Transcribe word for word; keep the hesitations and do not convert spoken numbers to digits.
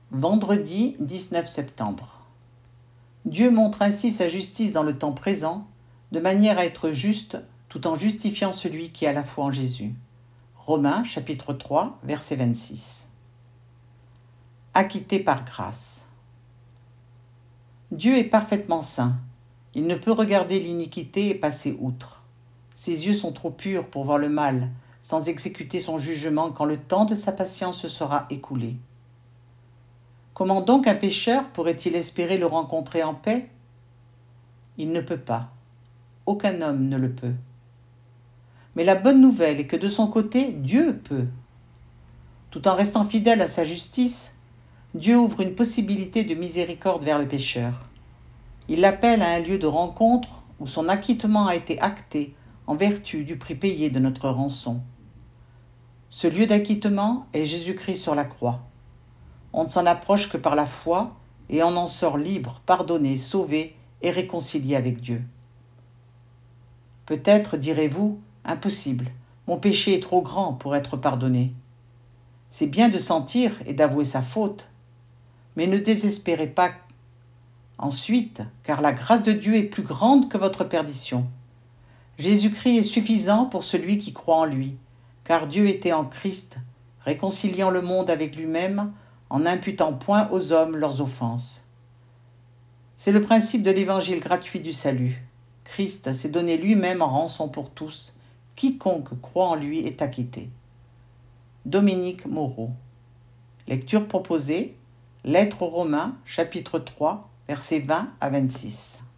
Vendredi dix-neuf septembre. Dieu montre ainsi sa justice dans le temps présent, de manière à être juste, tout en justifiant celui qui a la foi en Jésus. Romains chapitre trois, verset vingt-six. Acquitté par grâce. Dieu est parfaitement saint. Il ne peut regarder l'iniquité et passer outre. Ses yeux sont trop purs pour voir le mal, sans exécuter son jugement quand le temps de sa patience se sera écoulé. Comment donc un pécheur pourrait-il espérer le rencontrer en paix? Il ne peut pas. Aucun homme ne le peut. Mais la bonne nouvelle est que de son côté, Dieu peut. Tout en restant fidèle à sa justice, Dieu ouvre une possibilité de miséricorde vers le pécheur. Il l'appelle à un lieu de rencontre où son acquittement a été acté en vertu du prix payé de notre rançon. Ce lieu d'acquittement est Jésus-Christ sur la croix. On ne s'en approche que par la foi et on en sort libre, pardonné, sauvé et réconcilié avec Dieu. Peut-être direz-vous, impossible, mon péché est trop grand pour être pardonné. C'est bien de sentir et d'avouer sa faute, mais ne désespérez pas ensuite, car la grâce de Dieu est plus grande que votre perdition. Jésus-Christ est suffisant pour celui qui croit en lui, car Dieu était en Christ, réconciliant le monde avec lui-même, en n'imputant point aux hommes leurs offenses. C'est le principe de l'évangile gratuit du salut. Christ s'est donné lui-même en rançon pour tous. Quiconque croit en lui est acquitté. Dominique Moreau. Lecture proposée. Lettre aux Romains, chapitre trois, versets vingt à vingt-six.